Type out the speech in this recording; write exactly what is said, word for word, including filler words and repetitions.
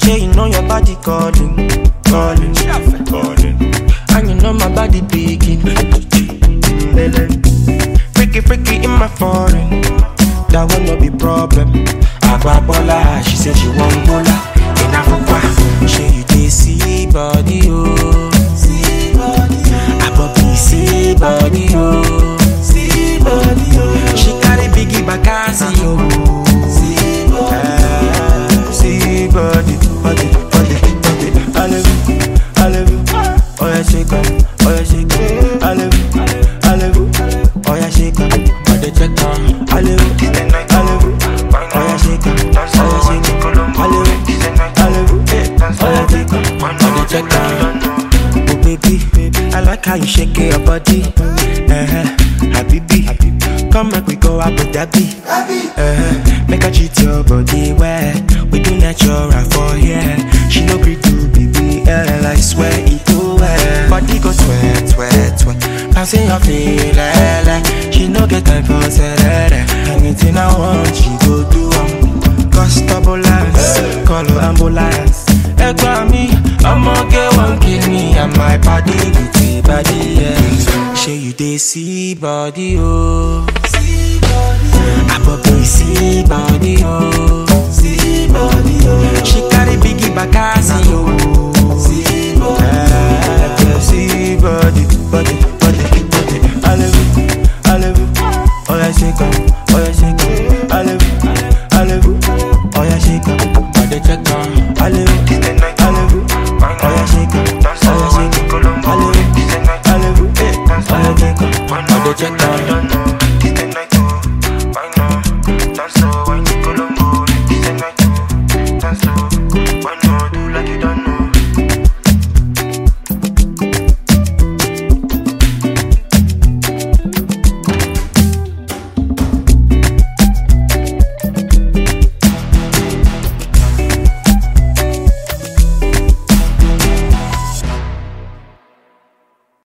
Yeah, you know your body calling, calling, calling. And you know my body beating. Freaky, freaky in my foreign. That will not be problem. Agbabola, she said she want bola. In Africa, she you dey see body oh, see body oh. Abobi see body oh, see body oh. She carry biggie bakasi oh, see body oh. See body, body, body, body. I love you, I love you. Oh yeah, shake up, oh yeah, shake up. I love you, I love you. Oh yeah, shake up, oh the check up. I love you, I love you. Oh yeah, shake up, oh yeah, shake up. I love you, I love you. Oh yeah, shake up, oh the check up. Oh baby, I like how you shake your body. Uh-huh, Habibi, come make we go Abu Dhabi. Uh-huh, make I treat your body well. We do natural for here. She no pretty to B B L, I swear it go well. Body go sweat, sweat, sweat. Passing your feel, like she no get time for serere. Anything I want, she go do. Cost ambulance, call ambulance. Egba me, I'ma get one kill me and my body with the body, yeah. She you dey see body, oh. See body, oh. Abobi see body, oh. See body, oh. She carry biggie bakasi, oh. See body, oh. See body, body, body, body. I love you, I love you. Oh yeah, shake up, oh yeah, shake up. I love you, I love you. Oh yeah, shake up, oh the check up. I love you, I love you. Oh yeah, shake up, oh yeah, shake up. I love you, I love you. Oh yeah, shake up, oh the check up. Dance slow, when you go long, go. This is night, dance slow. When you do like you don't know.